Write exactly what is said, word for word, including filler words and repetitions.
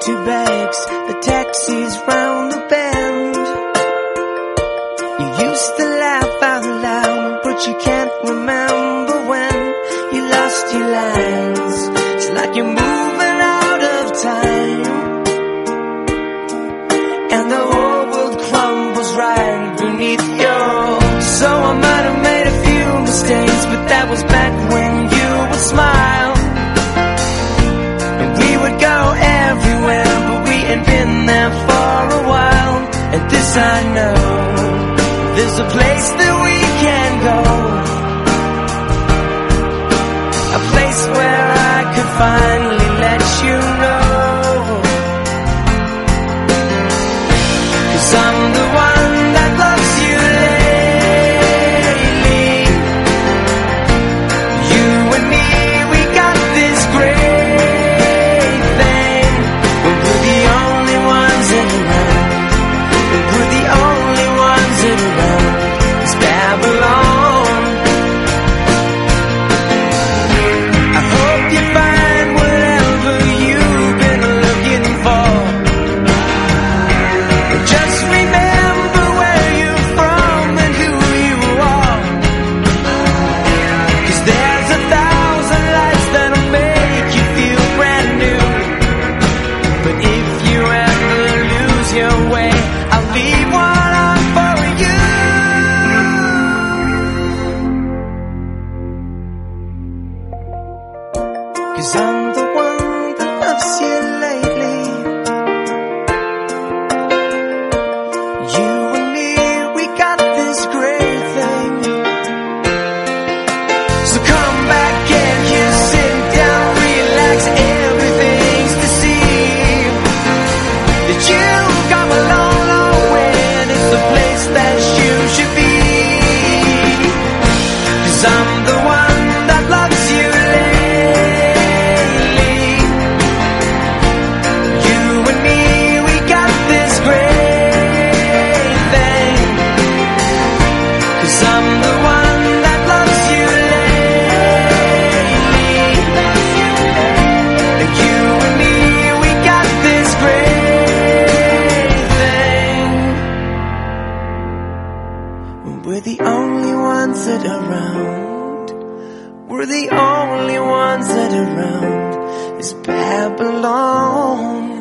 two bags, the taxi's round the bend. You used to laugh out loud, but you can't remember when you lost your lines. It's like you're moving out of time, and the whole world crumbles right beneath your. So I might have made a few mistakes, but that was back when you would smile. And we would go everywhere, but we ain't been there for a while. And this I know, there's a place that we can go, a place where I could finally let you know. 'Cause I'm the one that loves you lately. You and me, we got this great thing. We're the only ones around. We're the only ones around. It's Babylon. I hope you find whatever you've been looking for. Just remember where you're from and who you are. 'Cause there's a thousand lights that'll make you feel brand new. But if you ever lose your way, I'll leave one on for you. 'Cause I'm the one that loves you lately. You and me, we got this great thing. So come back and you sit down, relax, everything's to see. That you've come a long, long way, and it's the place that you should be. 'Cause I'm the one that loves you lately. You and me, we got this great thing. 'Cause I'm the one that loves you lately. And you and me, we got this great thing. We're the only ones that are around. We're the only ones that are around. It's Babylon.